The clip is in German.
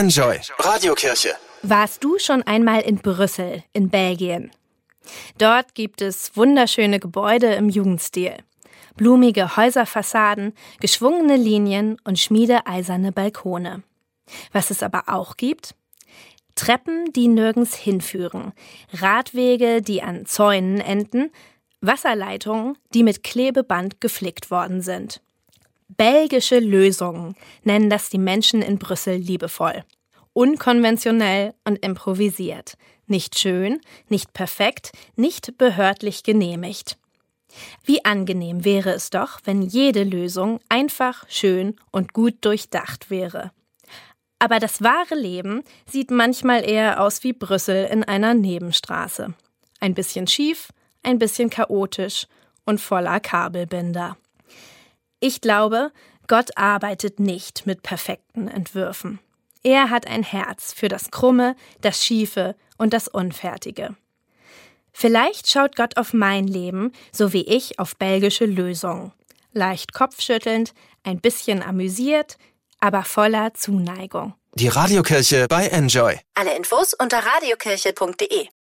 Enjoy Radiokirche. Warst du schon einmal in Brüssel, in Belgien? Dort gibt es wunderschöne Gebäude im Jugendstil. Blumige Häuserfassaden, geschwungene Linien und schmiedeeiserne Balkone. Was es aber auch gibt? Treppen, die nirgends hinführen, Radwege, die an Zäunen enden, Wasserleitungen, die mit Klebeband geflickt worden sind. Belgische Lösungen nennen das die Menschen in Brüssel liebevoll. Unkonventionell und improvisiert. Nicht schön, nicht perfekt, nicht behördlich genehmigt. Wie angenehm wäre es doch, wenn jede Lösung einfach, schön und gut durchdacht wäre. Aber das wahre Leben sieht manchmal eher aus wie Brüssel in einer Nebenstraße. Ein bisschen schief, ein bisschen chaotisch und voller Kabelbinder. Ich glaube, Gott arbeitet nicht mit perfekten Entwürfen. Er hat ein Herz für das Krumme, das Schiefe und das Unfertige. Vielleicht schaut Gott auf mein Leben, so wie ich auf belgische Lösungen. Leicht kopfschüttelnd, ein bisschen amüsiert, aber voller Zuneigung. Die Radiokirche bei Enjoy. Alle Infos unter radiokirche.de.